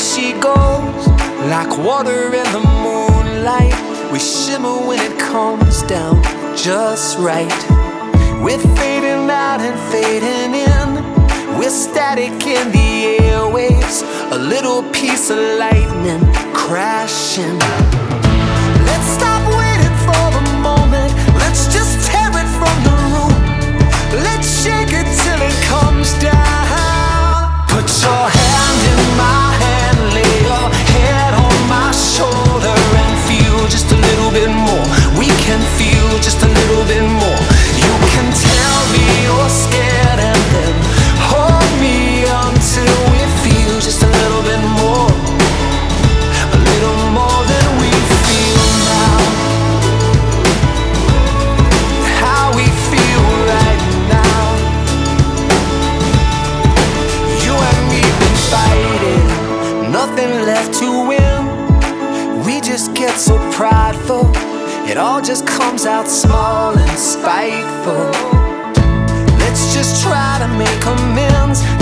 she goes, like water in the moonlight. We shimmer when it comes down just right. We're fading out and fading in. We're static in the airwaves, a little piece of lightning crashing. Let's stop waiting for the moment. Let's just tear it from the root. Let's shake it till it comes down. Put your hand in my hand, lay your head on my shoulder, and feel just a little bit more. We can feel just a little bit more. You can tell me you're scared and then hold me until we feel just a little bit more. A little more than we feel now. How we feel right now. You and me been fighting, nothing left to win. We just get so prideful, it all just comes out small and spiteful. Let's just try to make amends.